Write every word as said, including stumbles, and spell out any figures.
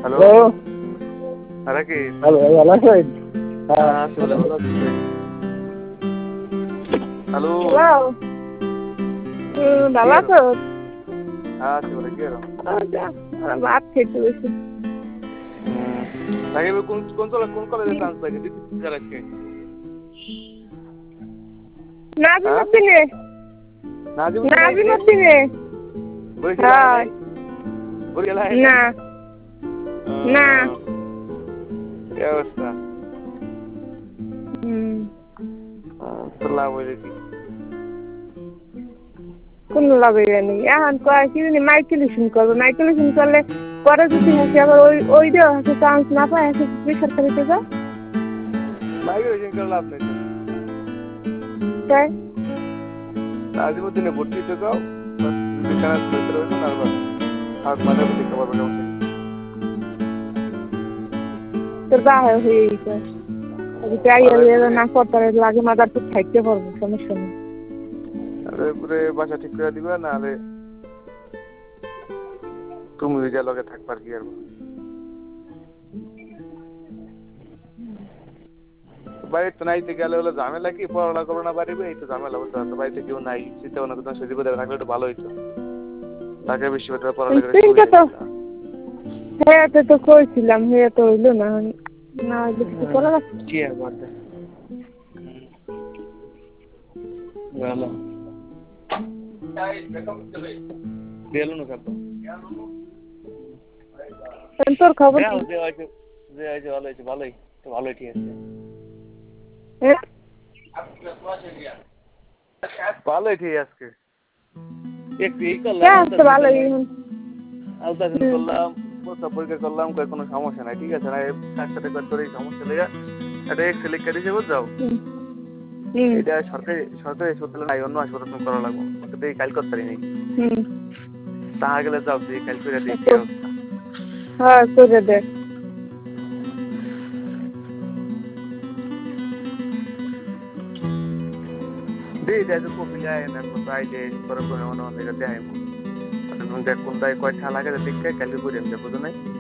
Hello hello আরে কি hello ভালো আছেন? হ্যাঁ আছি বলে ভালো আছি হ্যালো হ্যালো হুম, কি ভালো আর আছো? আছি বলে কি আর আচ্ছা, আমরা ভাত খেতে বসে। সাকিব কোন কোন চলে কোন কলেজে চান্স পাইছে দিতে স্যার আজকে নাজিম হ্যাঁ উদ্দিনে নাজিম উদ্দিন নাজিম আইছে উদ্দিনে বরিশাল আয় হ্যাঁ নাই বরিশাল আয় নাই না না কি অবস্থা হুম তো লাভ হইলে কি কোন লাগে জানি এখন কয় কি জানি মাইকেলেশন করবে মাইকেলেশন করলে পরে যদি হাসি আবার ওই ওই দেওয়া হাসি চান্স না পায় হাসি বেসরকারিতে যা মাইগ্রেশন করে লাভ নেই তো তাই নাজিম উদ্দিনে ভর্তি হতে যাও বাস যদি চান্স পেতে রইল না বাস আর মাঝে মধ্যে দেখতে পারবো সমস্যা নেই তোর বাহে হয়ে গেছে যাই না করতে লাগে মাদারপুর থাকতে পারবো সমস্যা নেই আরে পুরে বাসা ঠিক করে দিবা নাহলে তুমি যা লগে থাকবার কি আর বাড়িতে নাইতে গেলে হলো ঝামেলা কি পড়াশোনা করো না বাড়িবে এই তো ঝামেলা হতো তো বাড়িতে কেউ নাই চিন্তা ভাবনা করতে সজীব দেবে থাকলে একটু ভালো হইতো তাকে বেশি বেটার পড়ালেখার তিনটা সুবিধা তো হইতো হ্যাঁ তো তো কইছিলাম হ্যাঁ তো হইলো না না হইলে কিছু করা লাগছে কি আর বাদ দে ভালো বেলুন খাবো তোর খবর হ্যাঁ কি যে হয়েছে যে হয়েছে ভালো হয়েছে ভালোই তো ভালোই ঠিক আছে হ্যাঁ ভালোই ঠিক আজকে একটু এই করলাম হ্যাঁ তো আলট্রাসাউন্ড ভালোই করলাম আলট্রাসাউন্ড করলাম প্রস্তাব পরীক্ষা করলাম কই কোনো সমস্যা নাই ঠিক আছে না ডাক্তারে কয় তোর এই সমস্যা লেগে এটা এক্স লিখে দিয়েছে বুঝছো এটা সরকারি সরকারি হাসপাতালে নাই অন্য হাসপাতালে করা লাগবে ওটা দিয়ে কাল করতে পারি নাই তাহা গেলে যাও দিয়ে কাল করে দিয়ে কি অবস্থা হ্যাঁ করে দে দিয়ে দেয় তো কপি যায় না কোথায় যে করে কোনো অন্য জায়গায় দেয় তুমি দেখ কোনটায় কয় ঠা লাগে দেখে কালকে করে দেবো বুঝো নাই